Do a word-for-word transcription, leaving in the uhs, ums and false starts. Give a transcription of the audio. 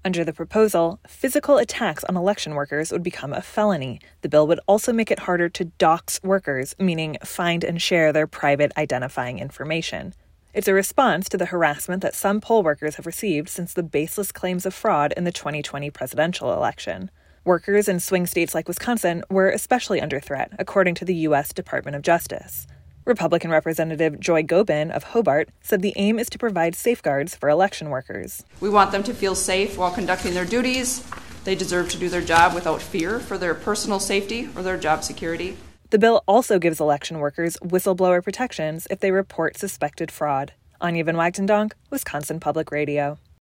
Under the proposal, physical attacks on election workers would become a felony. The bill would also make it harder to dox workers, meaning find and share their private identifying information. It's a response to the harassment that some poll workers have received since the baseless claims of fraud in the twenty twenty presidential election. Workers in swing states like Wisconsin were especially under threat, according to the U S Department of Justice. Republican Representative Joy Gobin of Hobart said the aim is to provide safeguards for election workers. We want them to feel safe while conducting their duties. They deserve to do their job without fear for their personal safety or their job security. The bill also gives election workers whistleblower protections if they report suspected fraud. Anya Van Wagtendonk, Wisconsin Public Radio.